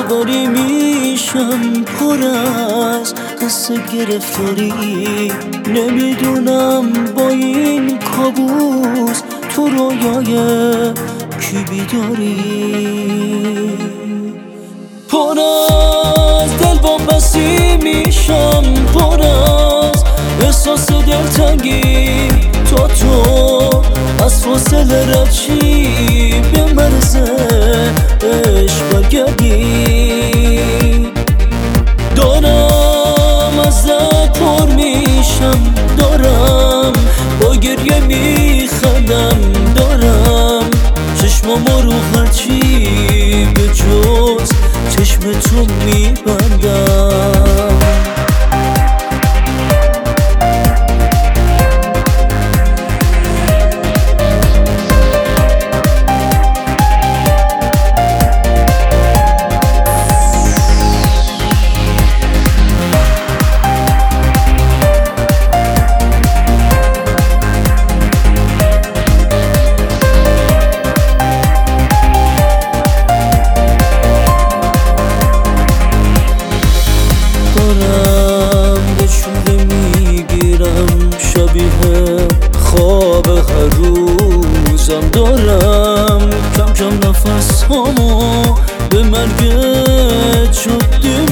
باری میشم پر از قصه گرفتاری. نمیدونم با این کابوس تو رویای کی بیداری. پر از دل بامبستی میشم، پر از احساس دلتنگی. تو از فاصله رچی به مرز عشق برگردی. دارم ازت پر میشم، دارم با گریه میخندم، دارم چشمامو رو هرچی به جز چشم تو میبندم. دارم به شوره میگیرم شبیه خواب هر روزم. دارم کم کم نفس هامو به مرگ جاده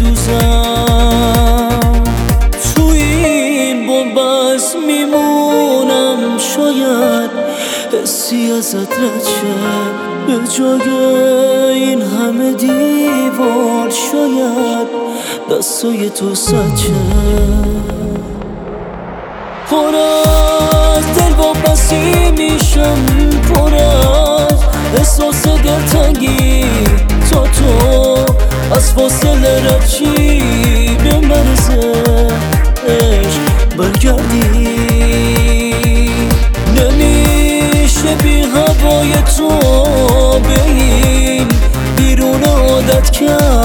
میدوزم. تو این بنبست میمونم، شاید حسی ازت رچه به جای این همه دیوار. شاید دستای تو سچه. پر از دل وابسته میشم، پر از احساس دلتنگی. تو از فاصله رچی به مرز عشق برگردی. نمیشه بی هوای تو به این بیرون عادت کرد.